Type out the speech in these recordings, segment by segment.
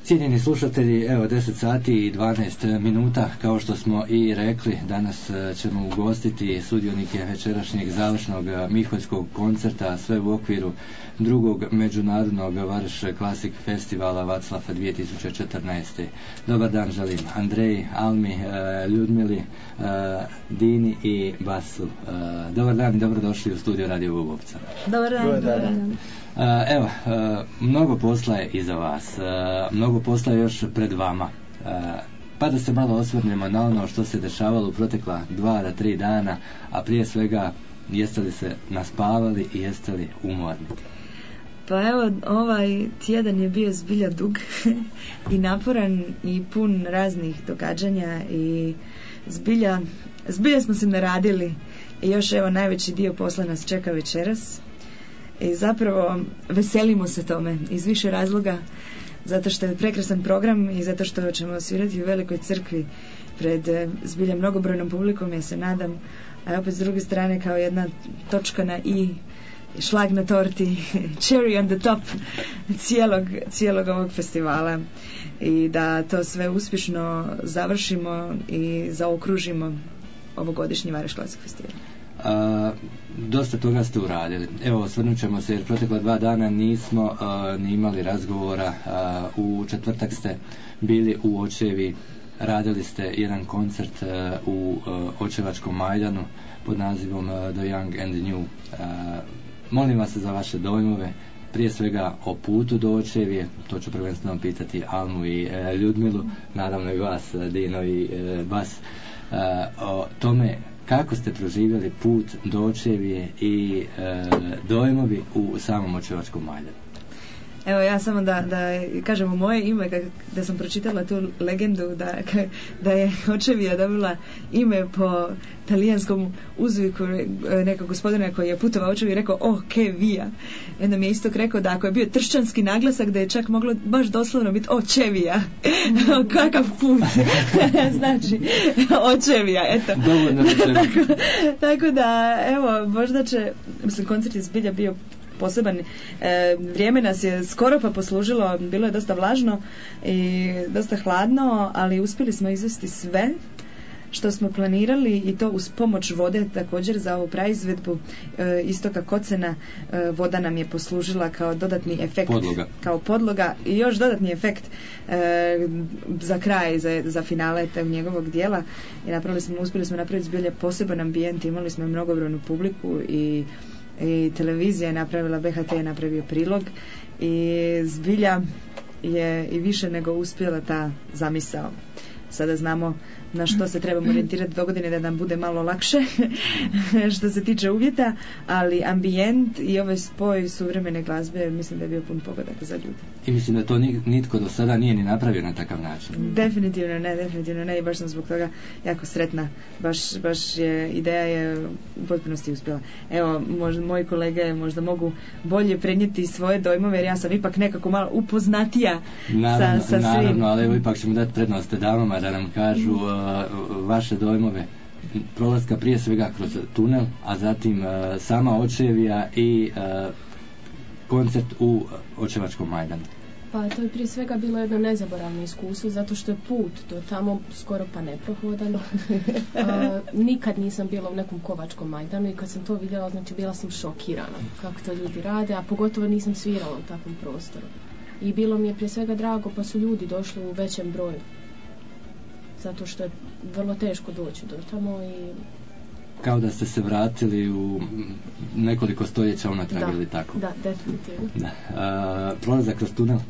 Cijenjeni slušatelji, evo 10 sati i 12 minuta, kao što smo i rekli, danas ćemo ugostiti sudionike večerašnjeg završnog Miholjskog koncerta, sve u okviru drugog međunarodnog Vareš Klasik festivala Vaclav 2014. Dobar dan želim Andreji, Almi, Ljudmili, Dini i Basu. Dobar dan i dobrodošli u studio Radio Bubovca. Dobar dan. Dobar dan. Evo, mnogo posla je iza vas, mnogo posla je još pred vama, pa da se malo osvrnemo na ono što se dešavalo u protekla 2 do 3 dana, a prije svega jeste li se naspavali i jeste li umorni? Pa evo, ovaj tjedan je bio zbilja dug i naporan i pun raznih događanja i zbilja smo se naradili i još evo najveći dio posla nas čeka večeras. I zapravo veselimo se tome iz više razloga, zato što je prekrasan program i zato što ćemo svirati u Velikoj crkvi pred zbilja mnogobrojnom publikom, ja se nadam, a opet s druge strane kao jedna točka na i, šlag na torti, cherry on the top cijelog ovog festivala i da to sve uspješno završimo i zaokružimo ovogodišnji Vareš Klasik festival. Dosta toga ste uradili. Evo, osvrnut ćemo se jer protekla 2 dana nismo ni imali razgovora. U četvrtak ste bili u Očevi, radili ste jedan koncert u Očevačkom Majdanu pod nazivom The Young and the New. Molim vas za vaše dojmove, prije svega o putu do Očevije, to ću prvenstveno pitati Almu i Ljudmilu, naravno i vas Dino i Bas, o tome kako ste proživjeli put do Očevije i dojmovi u samom Očevačkom Majdanu. Evo ja samo da kažem u moje ime, da sam pročitala tu legendu da je Očevija dobila ime po talijanskom uzviku nekog gospodina koji je putovao Očevi i rekao oh che via. I onda mi je Istok rekao da ako je bio tršćanski naglasak da je čak moglo baš doslovno biti Očevija. Kakav put. Znači Očevija, eto. Tako da evo možda će, mislim koncert je zbilja bio poseban. Vrijeme nas je skoro pa poslužilo, bilo je dosta vlažno i dosta hladno, ali uspjeli smo izvesti sve što smo planirali i to uz pomoć vode također za ovu praizvedbu Istoka Kocena. Voda nam je poslužila kao dodatni efekt, kao podloga i još dodatni efekt za kraj, za finale tog njegovog dijela i uspjeli smo napraviti zbilja poseban ambijent, imali smo mnogobrojnu publiku i televizija je napravila, BHT je napravio prilog i zbilja je i više nego uspjela ta zamisao. Sada znamo na što se trebamo orijentirati do godine da nam bude malo lakše što se tiče uvjeta, ali ambijent i ovaj spoj suvremene glazbe mislim da je bio pun pogodak za ljude. I mislim da to nitko do sada nije ni napravio na takav način. Definitivno ne i baš sam zbog toga jako sretna. Baš je, ideja je u potpunosti uspjela. Evo, moji kolege možda mogu bolje prenijeti svoje dojmove jer ja sam ipak nekako malo upoznatija sa svim. Naravno, ali evo ipak ćemo dati prednost damama da nam kažu vaše dojmove prolaska prije svega kroz tunel, a zatim sama Očevija i koncert u Očevačkom Majdanu. Pa to je prije svega bilo jedno nezaboravno iskustvo zato što je put do tamo skoro pa neprohodan. Nikad nisam bila u nekom Kovačkom Majdanu i kad sam to vidjela, znači bila sam šokirana kako to ljudi rade, a pogotovo nisam svirala u takvom prostoru. I bilo mi je prije svega drago pa su ljudi došli u većem broju. Zato što je vrlo teško doći do tamo i... Kao da ste se vratili u nekoliko stoljeća unatrag ili tako. Da, definitivno. Da. Prolazak kroz tunel?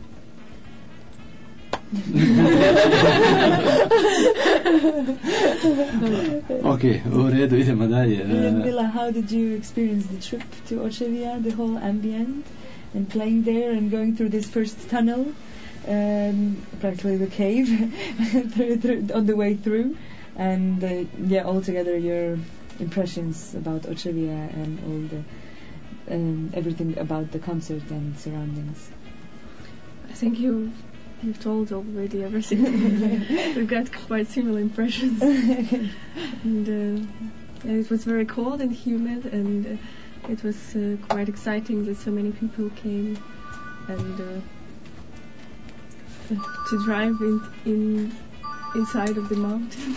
Ok, u redu, idemo dalje. Ljudmila, how did you experience the trip to Očevija, the whole ambient and playing there and going through this first tunnel? Practically the cave on the way through and altogether your impressions about Očevija and all the everything about the concert and surroundings. I think you've told already everything. We've got quite similar impressions and it was very cold and humid and it was quite exciting that so many people came and to drive inside of the mountain.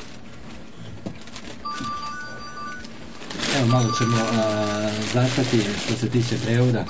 Evo, malo ćemo zastati što se tiče prevoda.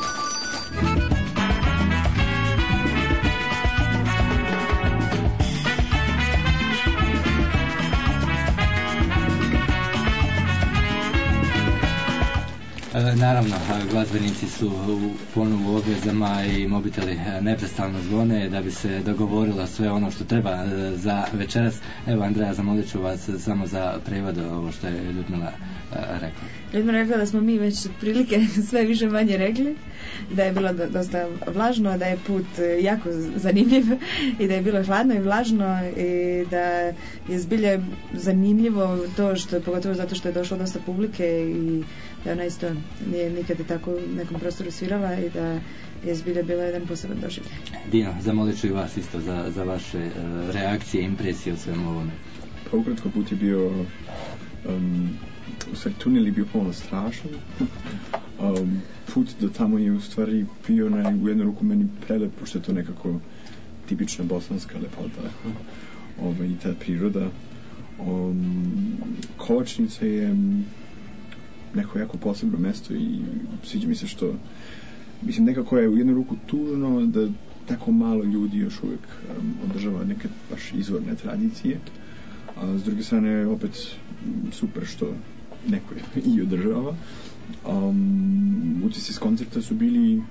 Naravno, glazbenici su ponovo u obvezama i mobiteli neprestano zvone da bi se dogovorilo sve ono što treba za večeras. Evo, Andreja, zamolit ću vas samo za prevod ovo što je Ljudmila rekla. Ljudmila rekla da smo mi već prilike sve više manje rekli, da je bilo dosta vlažno, da je put jako zanimljiv i da je bilo hladno i vlažno i da je zbilje zanimljivo to što je, pogotovo zato što je došlo dosta publike i da ona isto nije nikad tako u nekom prostoru svirala i da je zbilja bila jedan poseban doživljaj. Dino, zamolit ću i vas isto za vaše reakcije, impresije o svemu ovome. Pa ukratko, put je bio u stvari tunel je bio pomalo strašan. Put do tamo je u stvari bio u jednu ruku meni prelep, pošto je to nekako tipična bosanska lepota i ta priroda. Kovačnica je neko jako posebno mesto i sviđa mi se što mislim nekako je u jednu ruku tužno da tako malo ljudi još uvijek održava neke baš izvorne tradicije, a s druge strane opet super što neko je i održava. Utisci s koncerta su bili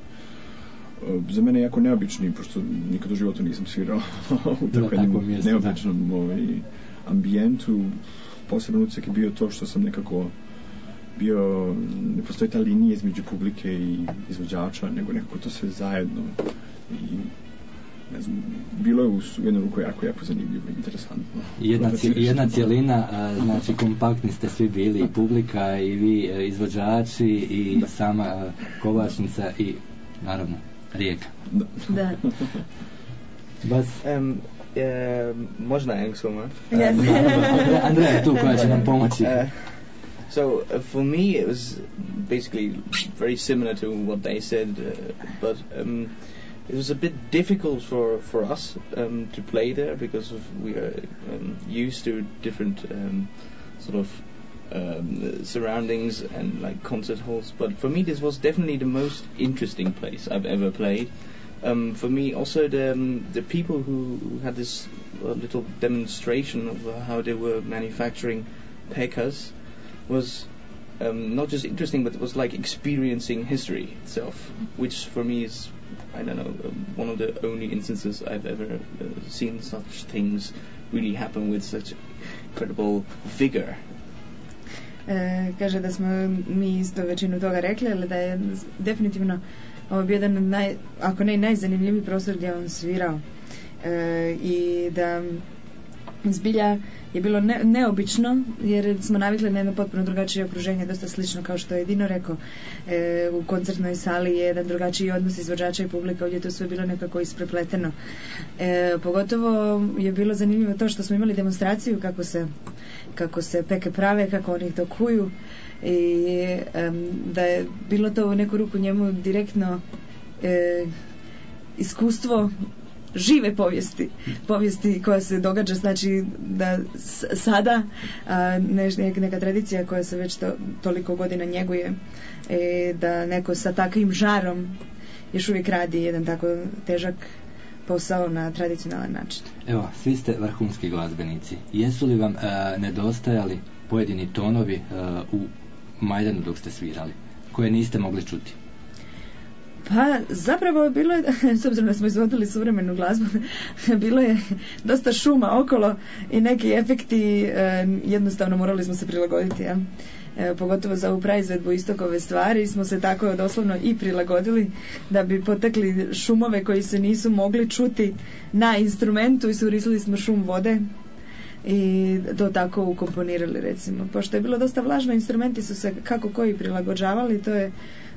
za mene jako neobični, pošto nikad u životu nisam svirao u takvom neobičnom ambijentu. Poseban utisak je bio to što sam nekako bio, ne postoji ta linija između publike i izvođača, nego nekako to sve zajedno i ne znam, bilo je u jednu ruku jako zanimljivo i interesantno. Jedna cijelina, znači kompaktni ste svi bili, i publika i vi izvođači i sama Kovačnica i naravno Rijeka. Da. Bas. Možda Engelsoma? Andreja je tu koja će nam pomoći. So for me it was basically very similar to what they said, but it was a bit difficult for us to play there because we are used to different sort of surroundings and like concert halls. But for me this was definitely the most interesting place I've ever played. For me also the people who had this little demonstration of how they were manufacturing pekas was not just interesting, but it was like experiencing history itself, which for me is, I don't know, one of the only instances I've ever seen such things really happen with such incredible vigor. Kaže da smo mi isto većinu toga rekli, ali da je definitivno ovo bio jedan ako ne i najzanimljiviji prostor gdje on svirao i da zbilja je bilo neobično jer smo navikli na jedno potpuno drugačije okruženje, dosta slično kao što je Dino rekao. U koncertnoj sali je jedan drugačiji odnos izvođača i publika, ovdje je to sve bilo nekako isprepleteno. Pogotovo je bilo zanimljivo to što smo imali demonstraciju kako se peke prave, kako oni to kuju i da je bilo to u neku ruku njemu direktno iskustvo žive povijesti koja se događa, znači da sada neka tradicija koja se već toliko godina njeguje, da neko sa takvim žarom još uvijek radi jedan tako težak posao na tradicionalan način. Evo, svi ste vrhunski glazbenici. Jesu li vam nedostajali pojedini tonovi u Majdanu dok ste svirali, koje niste mogli čuti? Pa zapravo bilo je, s obzirom da smo izvodili suvremenu glazbu, bilo je dosta šuma okolo i neki efekti, jednostavno morali smo se prilagoditi. Ja? Pogotovo za ovu praizvedbu Istokove stvari smo se tako doslovno i prilagodili da bi potekli šumove koji se nisu mogli čuti na instrumentu i surisili smo šum vode i to tako ukomponirali recimo. Pošto je bilo dosta vlažno, instrumenti su se kako koji prilagođavali, to je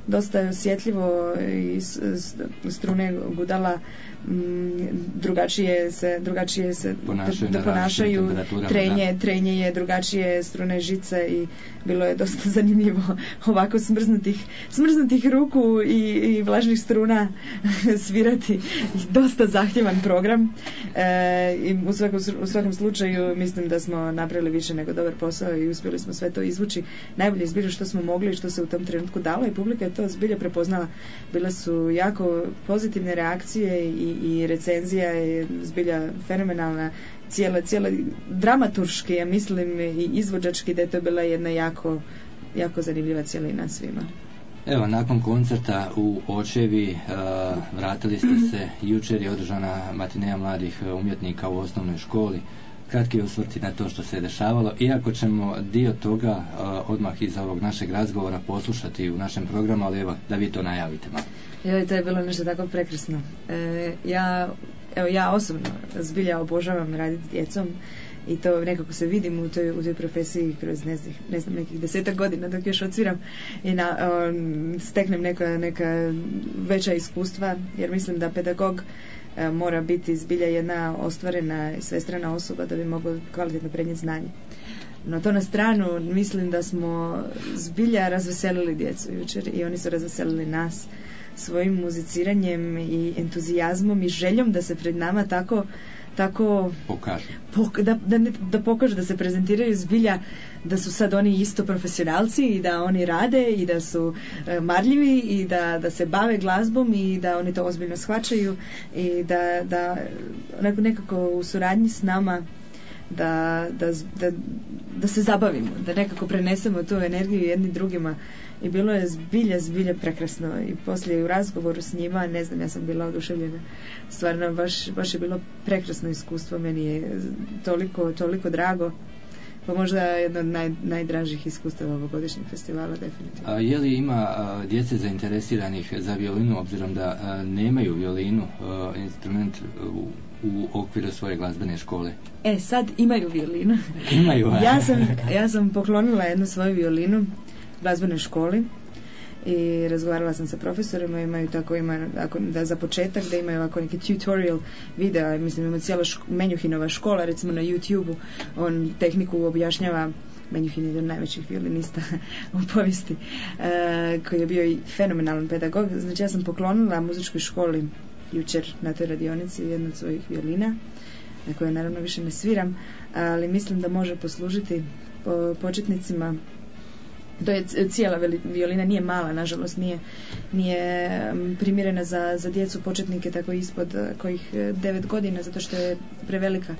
dosta je osjetljivo i strune gudala drugačije se ponašaju, trenje je drugačije, strune žice, i bilo je dosta zanimljivo ovako smrznutih ruku i vlažnih struna svirati. Dosta zahtjevan program, i u svakom slučaju mislim da smo napravili više nego dobar posao i uspjeli smo sve to izvući najbolje izbili što smo mogli i što se u tom trenutku dalo, i publika je to zbilja prepoznala. Bile su jako pozitivne reakcije i recenzija je zbilja fenomenalna, cijela dramaturški, ja mislim, i izvođački, da je to bila jedna jako zanimljiva cjelina svima. Evo, nakon koncerta u Očevi vratili ste se, jučer je održana matineja mladih umjetnika u osnovnoj školi. Kratki osvrti na to što se je dešavalo, iako ćemo dio toga odmah iz ovog našeg razgovora poslušati u našem programu, ali evo, da vi to najavite malo. Joj, to je bilo nešto tako prekrasno. Ja osobno zbilja obožavam raditi s djecom, i to nekako se vidim u toj profesiji kroz ne znam nekih 10 godina dok još odsviram i steknem neka veća iskustva, jer mislim da pedagog mora biti zbilja jedna ostvarena i svestrana osoba da bi mogao kvalitetno prenijeti znanje. No to na stranu, mislim da smo zbilja razveselili djecu jučer, i oni su razveselili nas svojim muziciranjem i entuzijazmom i željom da se pred nama tako pokažu. Da pokažu, da se prezentiraju zbilja, da su sad oni isto profesionalci i da oni rade i da su marljivi i da se bave glazbom i da oni to ozbiljno shvaćaju i da nekako u suradnji s nama da se zabavimo, da nekako prenesemo tu energiju jedni drugima, i bilo je zbilja prekrasno, i poslije u razgovoru s njima, ne znam, ja sam bila oduševljena, stvarno baš je bilo prekrasno iskustvo, meni je toliko drago, pa možda jedno od najdražih iskustava ovogodišnjeg festivala, definitivno. A je li ima djece zainteresiranih za violinu, obzirom da nemaju violinu, instrument u okviru svoje glazbene škole? Sad imaju violinu. Imaju, ja sam poklonila jednu svoju violinu glazbenoj školi i razgovarala sam sa profesorima, imaju da za početak da imaju ovako neki tutorial video, mislim ima cijela Menjuhinova škola, recimo na YouTube-u, on tehniku objašnjava. Menjuhin je jedan najvećih violinista u povijesti, koji je bio i fenomenalan pedagog. Znači ja sam poklonila muzičkoj školi jučer na toj radionici jednu od svojih violina, na koje naravno više ne sviram, ali mislim da može poslužiti početnicima. To je cijela violina, nije mala, nažalost nije primjerena za djecu početnike tako ispod kojih 9 godina, zato što je prevelika,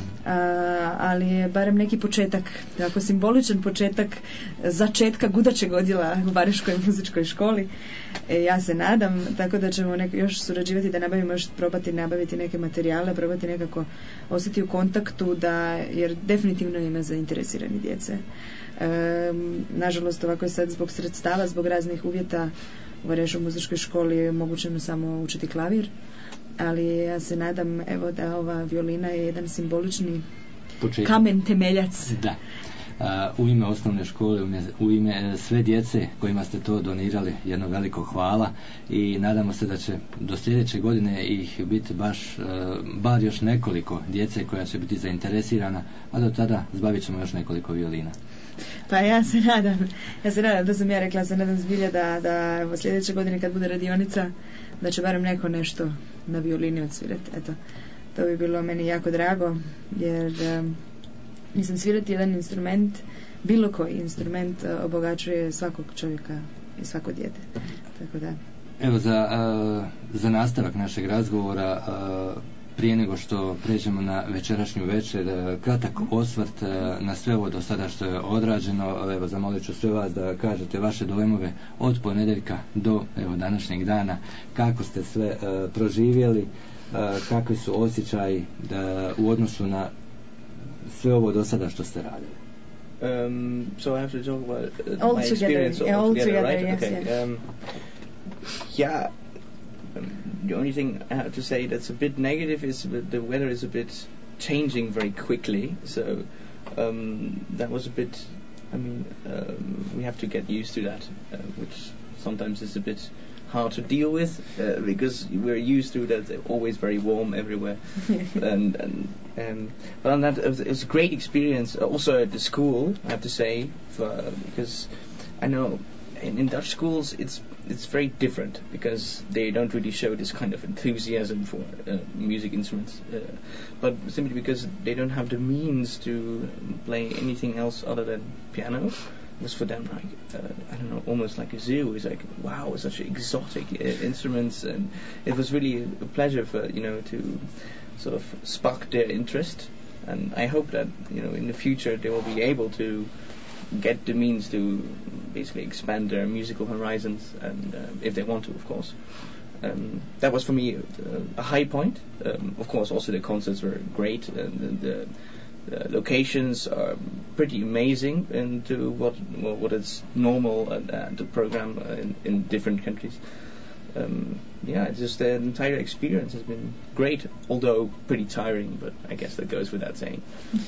ali je barem neki početak, tako simboličan početak začetka gudačeg odjela u Vareškoj muzičkoj školi. Ja se nadam, tako da ćemo još surađivati, da probati nabaviti neke materijale, probati nekako ostati u kontaktu, jer definitivno ima zainteresirani djece. Nažalost, ovako je sad zbog sredstava, zbog raznih uvjeta u Vareškoj muzičkoj školi je mogućeno samo učiti klavir, ali ja se nadam da ova violina je jedan simbolični kamen temeljac. Da. U ime osnovne škole, u ime sve djece kojima ste to donirali, jedno veliko hvala, i nadamo se da će do sljedeće godine ih biti bar još nekoliko djece koja će biti zainteresirana, a do tada zbavit ćemo još nekoliko violina. Pa ja se nadam, da sam ja rekla, se nadam zbilja da sljedeće godine kad bude radionica, da će barem neko nešto na violini odsvirati. Eto, to bi bilo meni jako drago, jer mislim, svirati jedan instrument, bilo koji instrument, obogaćuje svakog čovjeka i svako dijete. Tako da. Evo, za nastavak našeg razgovora, prije nego što pređemo na večerašnju večer, kratak osvrt na sve ovo do sada što je odrađeno. Evo, zamolit ću sve vas da kažete vaše dojmove od ponedjeljka do današnjeg dana, kako ste sve proživjeli, kakvi su osjećaji u odnosu na sve ovo do sada što ste radili. So I have to talk about my experience all together, right? yes, Okay. Yeah. The only thing I have to say that's a bit negative is that the weather is a bit changing very quickly. So that was a bit. We have to get used to that, which sometimes is a bit hard to deal with because we're used to that they're always very warm everywhere. But on that, it was a great experience. Also at the school, I have to say, because I know in Dutch schools it's very different because they don't really show this kind of enthusiasm for music instruments, but simply because they don't have the means to play anything else other than piano. It was for them like I don't know, almost like a zoo. It's like, wow, such exotic instruments, and it was really a pleasure for to sort of spark their interest. And I hope that in the future they will be able to get the means to basically expand their musical horizons, and if they want to, of course. That was for me a high point. Of course, also the concerts were great, and the locations are pretty amazing into what is normal at the program in different countries. Just the entire experience has been great, although pretty tiring, but I guess that goes without saying.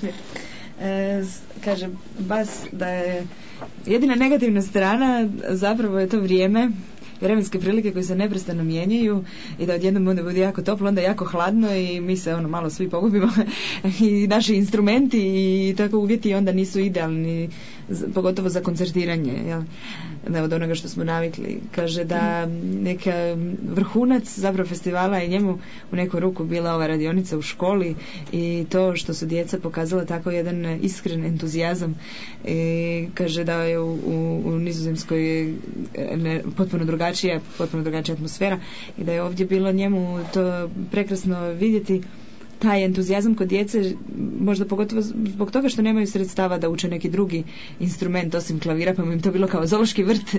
Kažem Bas da je jedina negativna strana zapravo je to vremenske prilike koje se neprestano mijenjaju i da odjednom onda bude jako toplo, onda jako hladno i mi se malo svi pogubimo i naši instrumenti i tako uvjeti onda nisu idealni, pogotovo za koncertiranje, jel? Od onoga što smo navikli. Kaže da neka vrhunac zapravo festivala je njemu u neku ruku bila ova radionica u školi i to što su djeca pokazala tako jedan iskren entuzijazam. Kaže da je u Nizozemskoj potpuno drugačija atmosfera i da je ovdje bilo njemu to prekrasno vidjeti taj entuzijazam kod djece, možda pogotovo zbog toga što nemaju sredstava da uče neki drugi instrument osim klavira, pa mu im to bilo kao zoološki vrt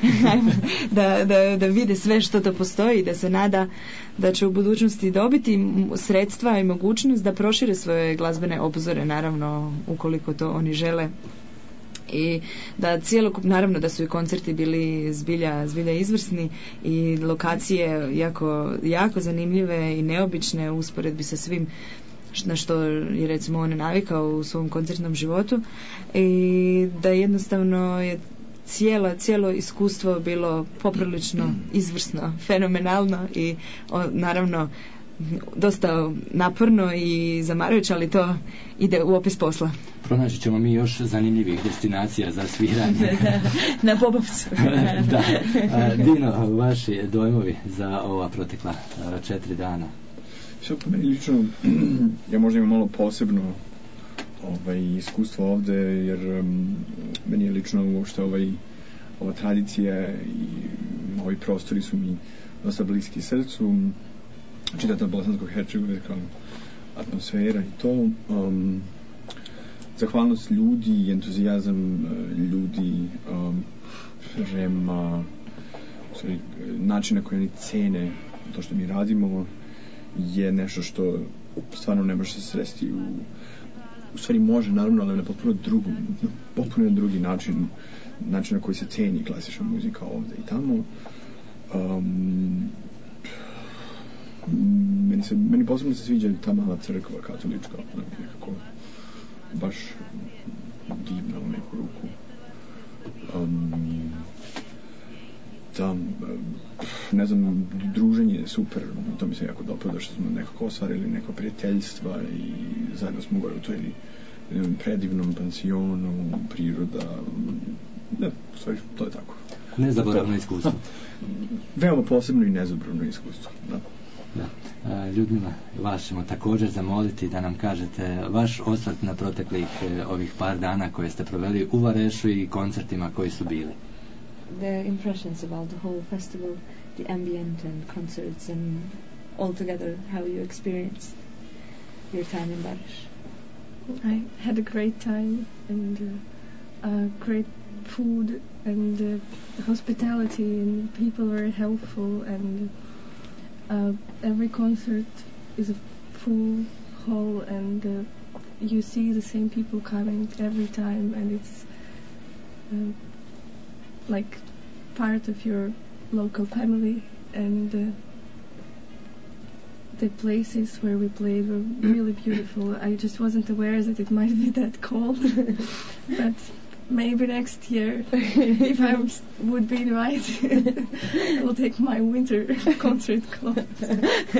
da vide sve što to postoji, da se nada da će u budućnosti dobiti sredstva i mogućnost da prošire svoje glazbene obzore, naravno ukoliko to oni žele. I da naravno da su i koncerti bili zbilja izvrsni i lokacije jako zanimljive i neobične u usporedbi sa svim na što je recimo on navikao u svom koncertnom životu, i da jednostavno je cijelo iskustvo bilo poprilično izvrsno, fenomenalno i naravno dosta naporno i zamarujuće, ali to ide u opis posla. Pronaći ćemo mi još zanimljivih destinacija za sviranje. Na Popovcu. Da. Dino, vaši dojmovi za ova protekla 4 dana? Sve po meni lično, ja možda imam malo posebno iskustvo ovde, jer meni je lično uopšte ova tradicija i ovi prostori su mi dosta bliski srcu. Čitata bosansko-hercegovačka atmosfera i to. Zahvalnost ljudi i entuzijazam ljudi prema način na koji oni cene to što mi radimo je nešto što stvarno ne može se sresti u stvari može, naravno, ali na potpuno drugi način na koji se ceni klasična muzika ovdje i tamo. Meni posebno se sviđa ta mala crkva katolička, nekako baš divna u neku ruku. Ne znam, druženje je super, to mi se jako dopada, što smo nekako ostvarili neko prijateljstva i zajedno smo gore u toj predivnom pansionu, priroda, stvari, to je tako. Nezaboravno iskustvo. Veoma posebno i nezaboravno iskustvo, da. Da. Ljudmila, vas ćemo također zamoliti da nam kažete vaš osvrt na proteklih ovih par dana koje ste proveli u Varešu i koncertima koji su bili. The impressions about the whole festival, the ambient and concerts and all together, how you experienced your time in Vareš. I had a great time and great food and hospitality, and people were helpful, and every concert is a full hall, and you see the same people coming every time, and it's like part of your local family. And the places where we played were really beautiful. I just wasn't aware that it might be that cold, but maybe next year, if I would be invited, I will take my winter concert clothes.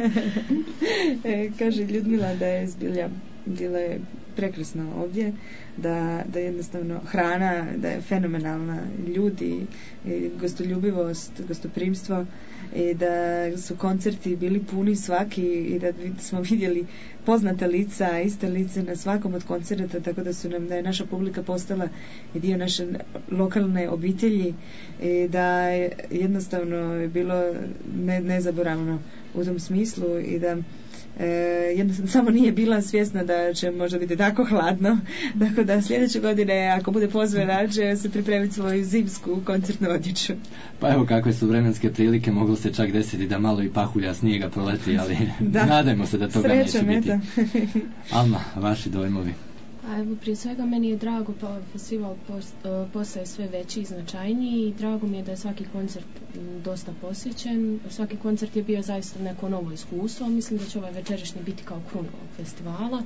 Kaže Ljudmila da je zbilja bila je prekrasno ovdje, da jednostavno hrana, da je fenomenalna, ljudi, gostoljubivost, gostoprimstvo, i da su koncerti bili puni svaki i da smo vidjeli poznata lica, iste lice na svakom od koncerta, tako da je naša publika postala i dio naše lokalne obitelji i da je jednostavno bilo nezaboravno u tom smislu i da jednostavno samo nije bila svjesna da će možda biti tako hladno, tako da sljedeće godine ako bude pozvana će se pripremiti svoju zimsku koncertnu odjeću. Pa evo kakve su vremenske prilike, moglo se čak desiti da malo i pahulja snijega proleti, ali nadajmo se da toga neće biti. Alma, vaši dojmovi? A evo, prije svega meni je drago, pa festival postaje sve veći i značajniji i drago mi je da je svaki koncert dosta posjećen. Svaki koncert je bio zaista neko novo iskustvo. Mislim da će ovaj večerašnji biti kao kruna ovog festivala.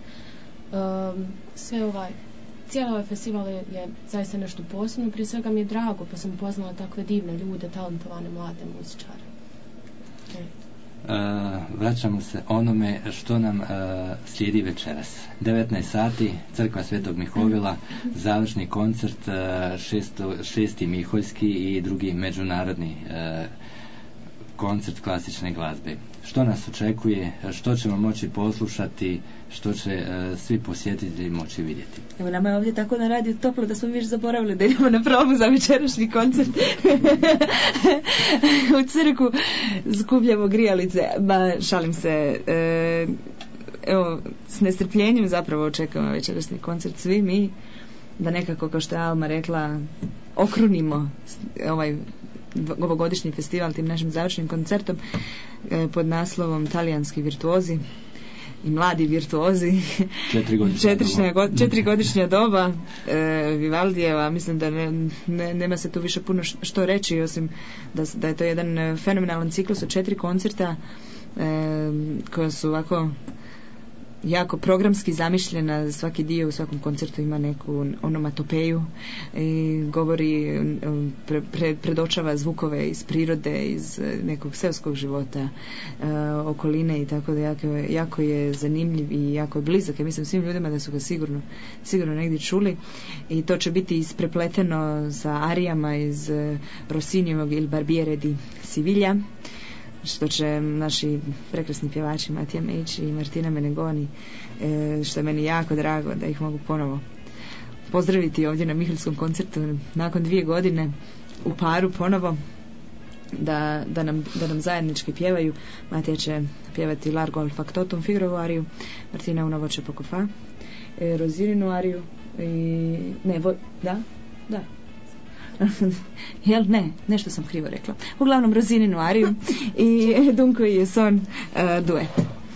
Cijeli ovaj festival je zaista nešto posebno. Prije svega mi je drago, pa sam upoznala takve divne ljude, talentovane mlade muzičare. Vraćamo se onome što nam slijedi večeras. 19 sati, Crkva Svetog Mihovila, završni koncert, 6. Miholjski i drugi međunarodni koncert klasične glazbe. Što nas očekuje, što ćemo moći poslušati, što će svi posjetitelji moći vidjeti? Evo, nama je ovdje tako na radiju toplo da smo mi zaboravili da idemo na probu za večerašnji koncert. U crkvu skupljamo grijalice. Šalim se. Evo, s nestrpljenjem zapravo očekujemo večerašnji koncert. Svi mi, da nekako, kao što je Alma rekla, okrunimo ovaj ovogodišnji festival tim našim završnim koncertom pod naslovom Talijanski virtuozi i mladi virtuozi. 4-godišnja doba Vivaldijeva. Mislim da nema se tu više puno što reći, osim da je to jedan fenomenalan ciklus od 4 koncerta koja su ovako jako programski zamišljena. Svaki dio u svakom koncertu ima neku onomatopeju i govori, predočava zvukove iz prirode, iz nekog seoskog života, okoline, i tako da jako je zanimljiv i jako je blizak. Ja mislim svim ljudima da su ga sigurno negdje čuli, i to će biti isprepleteno sa arijama iz Rossinijevog Il Barbiere di Siviglia, što će naši prekrasni pjevači Matija Mejić i Martina Menegoni, što je meni jako drago da ih mogu ponovo pozdraviti ovdje na Miholjskom koncertu nakon 2 godine u paru ponovo, da nam zajednički pjevaju. Matija će pjevati Largo al factotum Figarovu ariju, Martina Una voce poco fa, Rosininu ariju i da jel ne, nešto sam krivo rekla. Uglavnom Rosininu ariju i Dunque je son duet.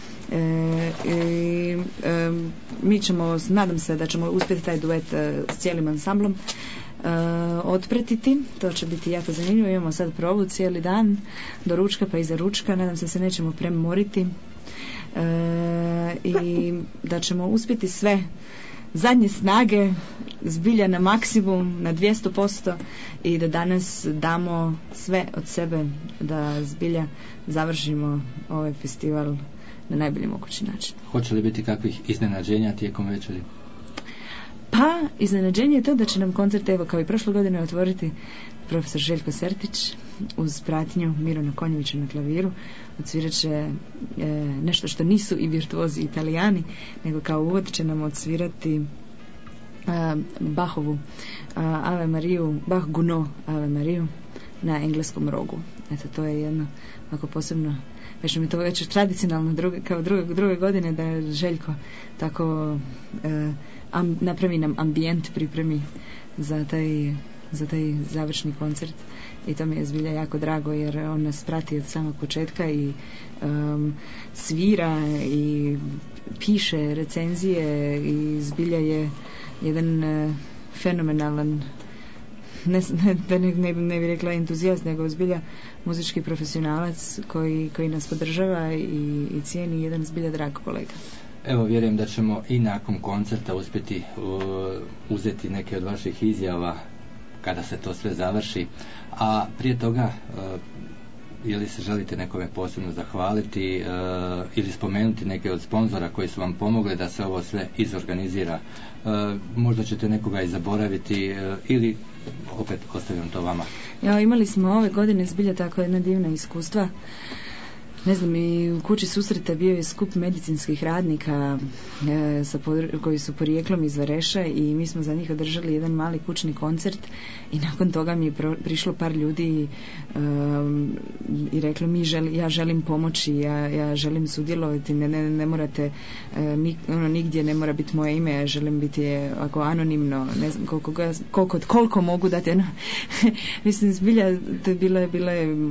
Mi ćemo, nadam se da ćemo uspjeti taj duet s cijelim ansamblom otpretiti. To će biti jako zanimljivo. Imamo sad probu cijeli dan do ručka pa iza ručka. Nadam se nećemo premoriti i da ćemo uspjeti sve zadnje snage zbilja na maksimum, na 200%, i da danas damo sve od sebe da zbilja završimo ovaj festival na najbolji mogući način. Hoće li biti kakvih iznenađenja tijekom večeri? Pa, iznenađenje je to da će nam koncert, evo kao i prošle godine, otvoriti profesor Željko Sertić uz pratnju Mirona Konjevića na klaviru. Odsvirat će nešto što nisu i virtuozi Italijani, nego kao uvod će nam odsvirati Bachovu Ave Mariju, Bach Gounod Ave Mariju na engleskom rogu. Eto, to je jedno ako posebno, već mi to već tradicionalno kao druge godine da Željko tako napravi nam ambijent, pripremi za taj završni koncert, i to mi je zbilja jako drago jer on nas prati od samog početka i svira i piše recenzije i zbilja je jedan fenomenalan, ne bih rekla entuzijast, nego zbilja muzički profesionalac koji nas podržava i cijeni, jedan zbilja drag kolega. Evo, vjerujem da ćemo i nakon koncerta uspjeti uzeti neke od vaših izjava kada se to sve završi, a prije toga je li se želite nekome posebno zahvaliti ili spomenuti neke od sponzora koji su vam pomogli da se ovo sve izorganizira? Možda ćete nekoga i zaboraviti ili opet ostavljam to vama. Ja, imali smo ove godine zbilja tako jedna divna iskustva. Ne znam, i u kući susreta bio je skup medicinskih radnika koji su porijeklom iz Vareša i mi smo za njih održali jedan mali kućni koncert i nakon toga mi je prišlo par ljudi i reklo ja želim pomoći, ja želim sudjelovati, ne morate, nigdje ne mora biti moje ime, ja želim biti ako anonimno, ne znam koliko mogu dati. Mislim, zbilja to je bila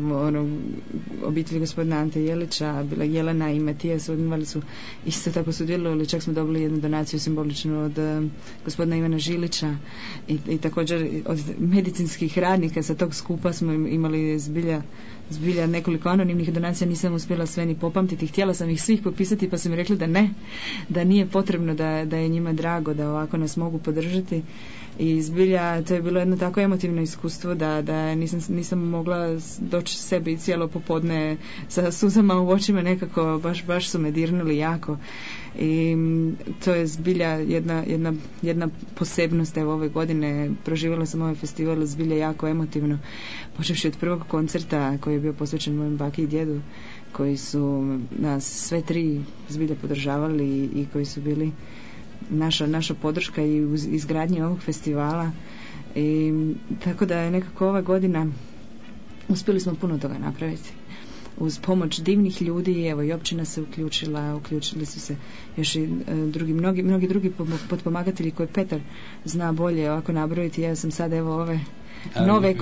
obitelj gospodina Ante Jelića, bila Jelena i Matija imali su isto tako sudjelovali, čak smo dobili jednu donaciju simboličnu od gospodina Ivana Žilića i također od medicinskih radnika. Sa tog skupa smo imali zbilja nekoliko anonimnih donacija, nisam uspjela sve ni popamtiti, htjela sam ih svih popisati pa su mi rekli da nije potrebno, da je njima drago da ovako nas mogu podržati. I zbilja to je bilo jedno tako emotivno iskustvo da nisam mogla doći sebi cijelo popodne sa suzama u očima, nekako baš su me dirnuli jako. I to je zbilja jedna posebnost ove godine. Proživjela sam ovaj festival zbilja jako emotivno, počevši od prvog koncerta koji je bio posvećen mojim baki i djedu, koji su nas sve tri zbilja podržavali i koji su bili naša podrška i u izgradnji ovog festivala. I tako da je nekako ova godina uspjeli smo puno toga napraviti uz pomoć divnih ljudi. Evo i općina se uključili su se još i mnogi drugi potpomagatelji koje Petar zna bolje ovako nabrojiti. Ja sam sad evo ove nove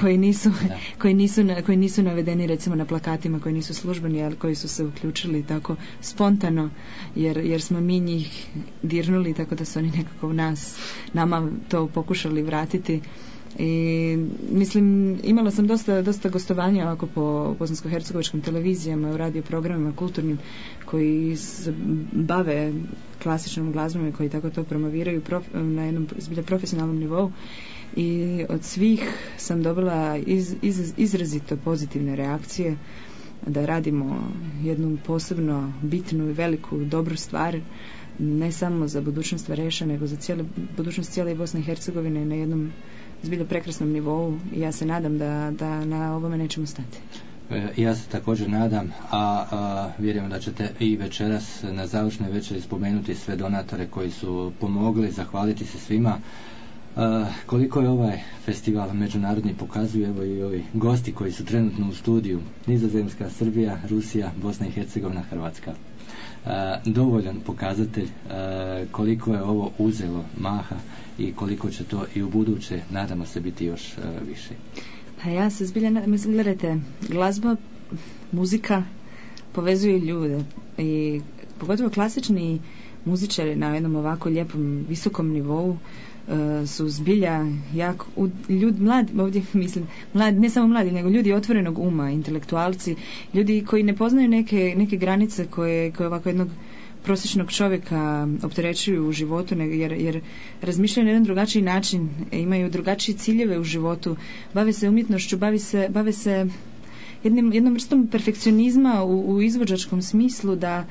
koji nisu navedeni recimo na plakatima, koji nisu službeni, ali koji su se uključili tako spontano jer smo mi njih dirnuli, tako da su oni nekako nama to pokušali vratiti. I mislim, imala sam dosta gostovanja ovako po bosansko-hercegovačkim televizijama, u radio programima kulturnim koji se bave klasičnom glazbom i koji tako to promoviraju na jednom zbilja profesionalnom nivou. I od svih sam dobila izrazito pozitivne reakcije da radimo jednu posebno bitnu i veliku dobru stvar, ne samo za budućnost Vareša, nego za budućnost cijele Bosne i Hercegovine na jednom zbilja prekrasnom nivou. I ja se nadam da na ovome nećemo stati. Ja se također nadam, a vjerujem da ćete i večeras na završnoj večeri spomenuti sve donatore koji su pomogli, zahvaliti se svima. Koliko je ovaj festival međunarodni pokazuju evo i ovi gosti koji su trenutno u studiju: Nizozemska, Srbija, Rusija, Bosna i Hercegovina, Hrvatska. Dovoljan pokazatelj koliko je ovo uzelo maha i koliko će to i u buduće, nadamo se, biti još više. Pa ja se zbilja mislim, gledajte, glazba, muzika povezuje ljude i pogotovo klasični muzičari na jednom ovako lijepom visokom nivou su zbilja jako mladi, ovdje mislim mladi, ne samo mladi, nego ljudi otvorenog uma, intelektualci, ljudi koji ne poznaju neke granice koje ovako jednog prosječnog čovjeka opterećuju u životu, jer razmišljaju na jedan drugačiji način, imaju drugačije ciljeve u životu, bave se umjetnošću, bave se jednom vrstom perfekcionizma u izvođačkom smislu, da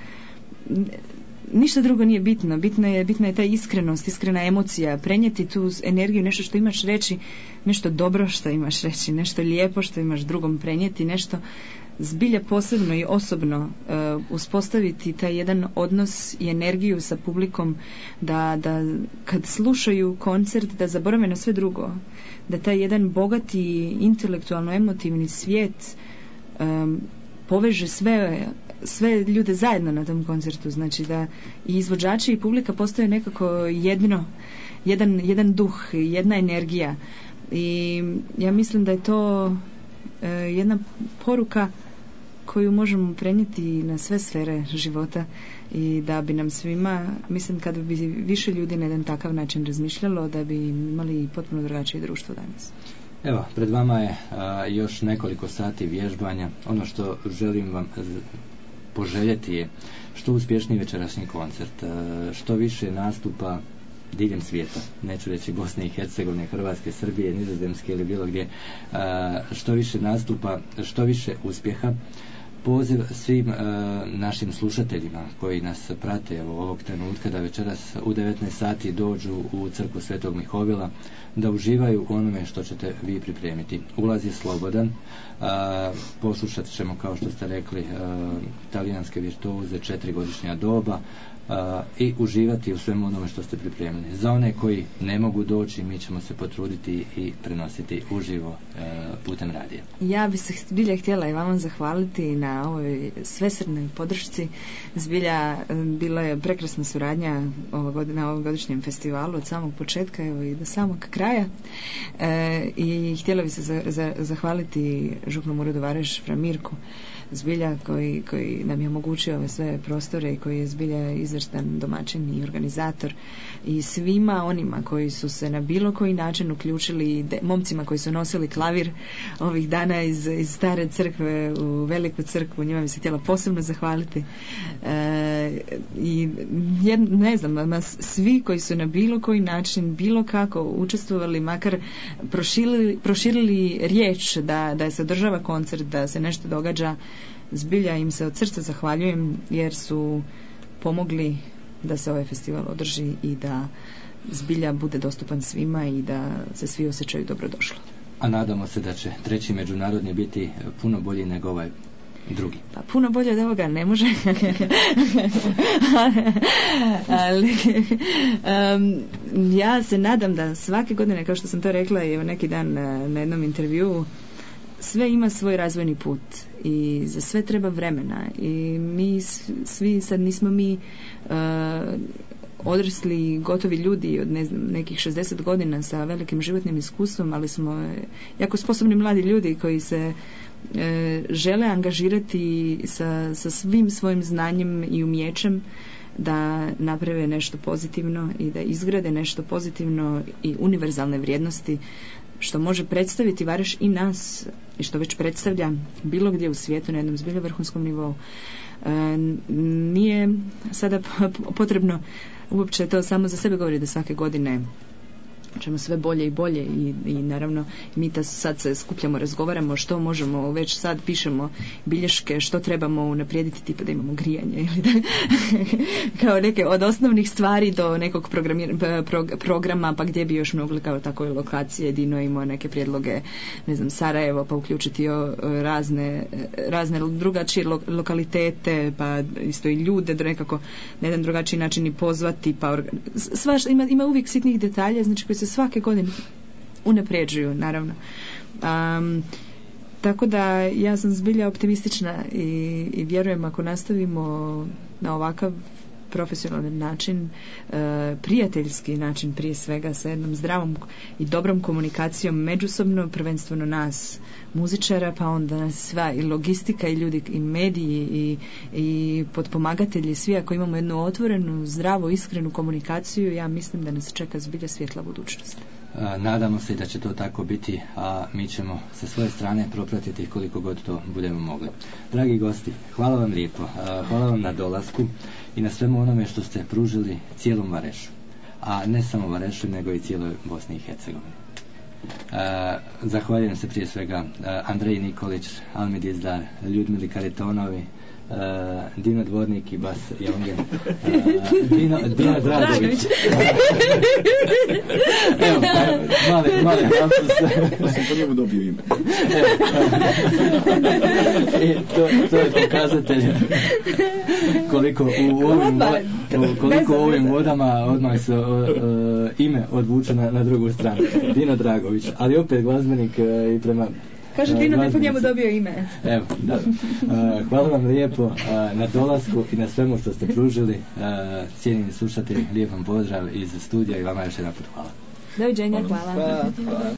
ništa drugo nije bitno. Bitna je ta iskrenost, iskrena emocija, prenijeti tu energiju, nešto što imaš reći, nešto dobro što imaš reći, nešto lijepo što imaš drugom prenijeti, nešto zbilja posebno i osobno, uspostaviti taj jedan odnos i energiju sa publikom, da kad slušaju koncert da zaborave na sve drugo, da taj jedan bogati intelektualno emotivni svijet poveže sve ljude zajedno na tom koncertu. Znači da i izvođači i publika postaju nekako jedan duh, jedna energija. I ja mislim da je to jedna poruka koju možemo prenijeti na sve sfere života i da bi nam svima, mislim, kada bi više ljudi na jedan takav način razmišljalo, da bi imali potpuno drugačije društvo danas. Evo, pred vama je još nekoliko sati vježbanja. Ono što želim vam poželjeti je što uspješniji večerašnji koncert, što više nastupa diljem svijeta, neću reći Bosne i Hercegovine, Hrvatske, Srbije, Nizozemske ili bilo gdje, što više nastupa, što više uspjeha. Poziv svim našim slušateljima koji nas prate ovog trenutka da večeras u 19 sati dođu u crkvu Svetog Mihovila, da uživaju u onome što ćete vi pripremiti. Ulaz je slobodan, poslušat ćemo, kao što ste rekli, talijanske virtuoze, 4-godišnja doba, i uživati u svemu onome što ste pripremili. Za one koji ne mogu doći, mi ćemo se potruditi i prenositi uživo putem radija. Ja bi se zbilja htjela i vama zahvaliti na ovoj svesrdnoj podršci. Zbilja bila je prekrasna suradnja na ovom godišnjem festivalu od samog početka i do samog kraja. I htjela bi se zahvaliti Župnom uredu Vareš, Framirku, zbilja koji nam je omogućio ove sve prostore i koji je zbilja izvrstan domaćin i organizator, i svima onima koji su se na bilo koji način uključili, momcima koji su nosili klavir ovih dana iz stare crkve u veliku crkvu, njima bi se htjela posebno zahvaliti. I ne znam, svi koji su na bilo koji način, bilo kako učestvovali, makar proširili riječ da se održava koncert, da se nešto događa, zbilja im se od srca zahvaljujem, jer su pomogli da se ovaj festival održi i da zbilja bude dostupan svima i da se svi osjećaju dobrodošlo. A nadamo se da će treći međunarodni biti puno bolji nego ovaj drugi. Pa puno bolje od ovoga ne može. Ali ja se nadam da svake godine, kao što sam to rekla i neki dan na jednom intervjuu, sve ima svoj razvojni put i za sve treba vremena, i mi svi sad nismo mi odrasli gotovi ljudi od nekih 60 godina sa velikim životnim iskustvom, ali smo jako sposobni mladi ljudi koji se žele angažirati sa svim svojim znanjem i umijećem da naprave nešto pozitivno i da izgrade nešto pozitivno i univerzalne vrijednosti što može predstaviti Vareš i nas, i što već predstavlja bilo gdje u svijetu na jednom zbilja vrhunskom nivou. Nije sada potrebno uopće to samo za sebe govori da svake godine ćemo sve bolje i bolje, i naravno mi sad se skupljamo, razgovaramo što možemo, već sad pišemo bilješke što trebamo unaprijediti, tipa da imamo grijanje ili da, kao neke od osnovnih stvari do nekog programa, pa gdje bi još mogli kao takove lokacije. Dino imao neke prijedloge, ne znam, Sarajevo, pa uključiti razne drugačije lokalitete, pa isto i ljude nekako na jedan drugačiji način i pozvati, pa ima uvijek sitnih detalja, znači koji se svake godine unapređuju, naravno. Tako da ja sam zbilja optimistična i vjerujem, ako nastavimo na ovakav profesionalan način, prijateljski način prije svega, sa jednom zdravom i dobrom komunikacijom međusobno, prvenstveno nas muzičara, pa onda sva i logistika i ljudi i mediji i potpomagatelji, svi, ako imamo jednu otvorenu, zdravu, iskrenu komunikaciju, ja mislim da nas čeka zbilja svjetla budućnost. Nadamo se da će to tako biti, a mi ćemo sa svoje strane propratiti koliko god to budemo mogli. Dragi gosti, hvala vam lijepo, hvala vam na dolasku i na svemu onome što ste pružili cijelom Varešu, a ne samo Varešu, nego i cijeloj Bosni i Hercegovini. Zahvaljujem se prije svega Andreji Nikolić, Almi Dizdar, Ljudmili Karitonovi, Dino Dvornik i bas Jongen, Dino Dragović. Evo, mali lapsus. Pa sam po njemu dobio ime. To je pokazatelj koliko u ovim vodama odmah se ime odvuče na drugu stranu. Dino Dragović, ali opet glazbenik i prema... Kaže Dino, ne po njemu dobio ime. Evo, da. Hvala vam lijepo na dolasku i na svemu što ste pružili. Cijenjeni slušatelji, lijep vam pozdrav iz studija i vama još jedan put hvala. Doviđenja, hvala.